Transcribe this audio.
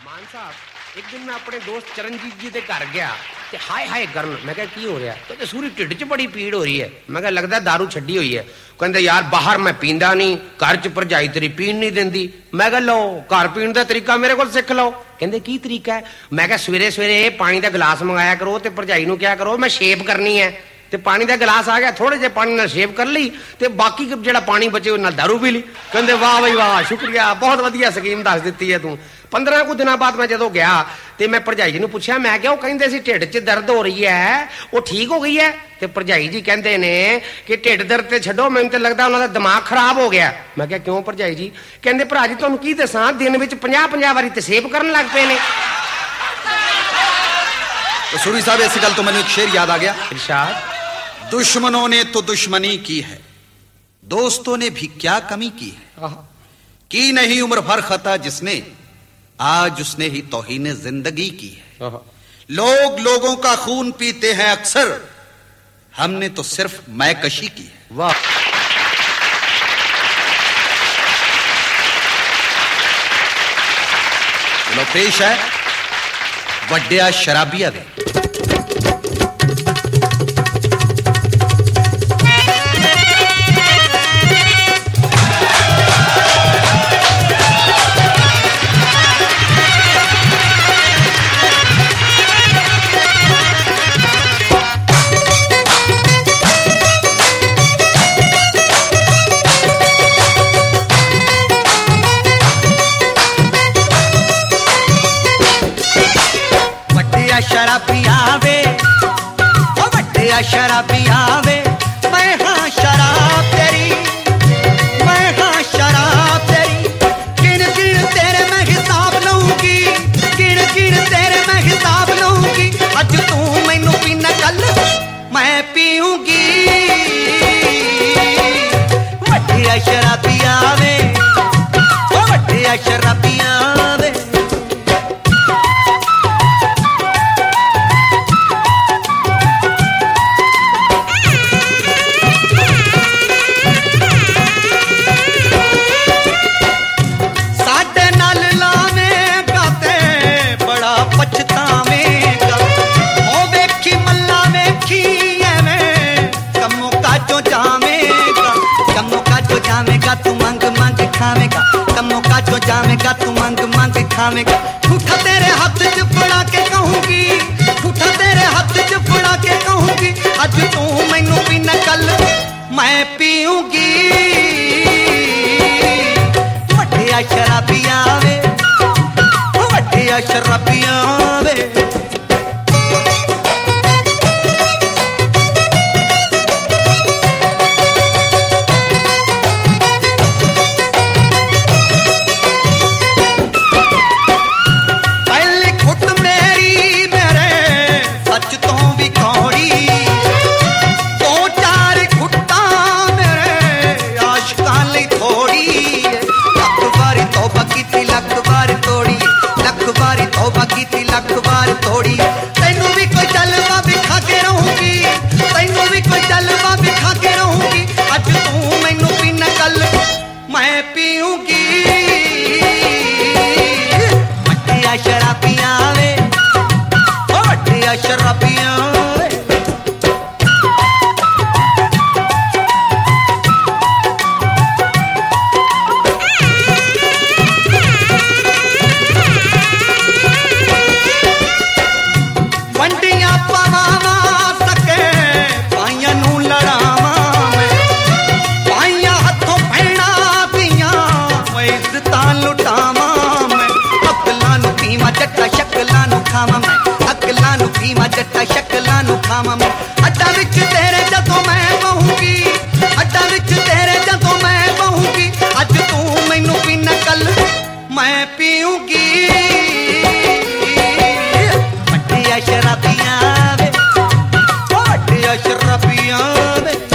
ਮਾਨ ਸਾਹਿਬ ਇੱਕ ਦਿਨ ਮੈਂ ਆਪਣੇ ਦੋਸਤ ਚਰਨਜੀਤ ਜੀ ਦੇ ਘਰ ਗਿਆ ਤੇ ਹਾਏ ਹਾਏ ਕਰਨ ਮੈਂ ਕਿਹਾ ਕੀ ਹੋ ਰਿਹਾ ਕਹਿੰਦੇ ਸੂਰੀ ਢਿੱਡ 'ਚ ਬੜੀ ਪੀੜ ਹੋ ਰਹੀ ਹੈ ਮੈਂ ਕਿਹਾ ਲੱਗਦਾ ਦਾਰੂ ਛੱਡੀ ਹੋਈ ਹੈ ਕਹਿੰਦੇ ਯਾਰ ਬਾਹਰ ਮੈਂ ਪੀਂਦਾ ਨਹੀਂ ਘਰ 'ਚ ਭਰਜਾਈ ਤੇਰੀ ਪੀਣ ਨਹੀਂ ਦਿੰਦੀ ਮੈਂ ਕਿਹਾ ਲਓ ਘਰ ਪੀਣ ਦਾ ਤਰੀਕਾ ਮੇਰੇ ਕੋਲ ਸਿੱਖ ਲਓ ਕਹਿੰਦੇ ਕੀ ਤਰੀਕਾ ਹੈ ਮੈਂ ਕਿਹਾ ਸਵੇਰੇ ਸਵੇਰੇ ਪਾਣੀ ਦਾ ਗਲਾਸ ਮੰਗਾਇਆ ਕਰੋ ਤੇ ਭਰਜਾਈ ਨੂੰ ਕਿਹਾ ਕਰੋ ਮੈਂ ਸ਼ੇਪ ਕਰਨੀ ਹੈ ਤੇ ਪਾਣੀ ਦਾ ਗਲਾਸ ਆ ਗਿਆ ਥੋੜੇ ਜਿਹੇ ਪਾਣੀ ਨਾਲ ਸ਼ੇਪ ਕਰ ਲਈ ਤੇ ਬਾਕੀ ਜਿਹੜਾ ਪਾਣੀ ਬਚੇ ਉਹ ਨਾਲ ਦਾਰੂ ਪੀ ਲਈ ਕਹਿੰਦੇ ਵਾਹ ਬਈ ਵਾਹ ਸ਼ੁਕਰੀਆ ਬਹੁਤ ਵਧੀਆ ਸਕੀਮ ਦੱਸ ਦਿੱਤੀ ਹੈ ਤੂੰ 15 ਕੁ ਦਿਨਾਂ ਬਾਅਦ ਮੈਂ ਜਦੋਂ ਗਿਆ ਤੇ ਮੈਂ ਭਰਜਾਈ ਜੀ ਨੂੰ ਪੁੱਛਿਆ ਮੈਂ ਕਿਹਾ ਉਹ ਕਹਿੰਦੇ ਸੀ ਢਿੱਡ 'ਚ ਦਰਦ ਹੋ ਰਹੀ ਹੈ ਉਹ ਠੀਕ ਹੋ ਗਈ ਹੈ ਤੇ ਭਰਜਾਈ ਜੀ ਕਹਿੰਦੇ ਨੇ ਕਿ ਢਿੱਡ ਦਰਦ ਤੇ ਛੱਡੋ ਮੈਨੂੰ ਤੇ ਲੱਗਦਾ ਉਹਨਾਂ ਦਾ ਦਿਮਾਗ ਖਰਾਬ ਹੋ ਗਿਆ ਮੈਂ ਕਿਹਾ ਕਿਉਂ ਭਰਜਾਈ ਜੀ ਕਹਿੰਦੇ ਭਰਾ ਜੀ ਤੁਹਾਨੂੰ ਕੀ ਦੱਸਾਂ ਦਿਨ ਵਿੱਚ 50 ਵਾਰੀ ਤੇ ਸੇਵ ਕਰਨ ਲੱਗ ਪਏ ਨੇ सूरी साहब ऐसी गल तो मैंने एक शेर याद आ गया इरशाद दुश्मनों ने तो दुश्मनी की है दोस्तों ने भी क्या कमी की है की नहीं उम्र भर खता जिसने आज उसने ही तौहीन जिंदगी की है लोग लोगों का खून पीते हैं अक्सर हमने तो सिर्फ मैकशी की है वाह चलो पेश है ਵੱਡਿਆ ਸ਼ਰਾਬੀਆ ਦੇ शराबिया वे मैं हाँ शराब तेरी मैं हाँ शराब तेरी गिन गिन तेरे मैं हिसाब लूंगी गिन गिन तेरे मैं हिसाब लूंगी अज तू मैनू पीना कल मैं पीऊंगी वड्डिया शराबिया वे वड्डिया शराबिया वे तू मंग मंग खावेगा कमों का जो जामेगा तू मंग मंग खावेगा झूठा तेरे हाथ च फड़ा के कहूंगी झूठा तेरे हाथ च फड़ा के कहूंगी अज तू मैनू पीना कल मैं पीऊंगी वड्डिया शराबिया वे वड्डिया शराबिया वे जट्टा शक्लां नू खावां मैं अड्डा विच तेरे जदों मैं कहूंगी अड्डा विच तेरे जदों मैं कहूंगी अज तू मैनू पीना कल मैं पीऊंगी वड्डिया शराबिया वे वड्डिया शराबिया वे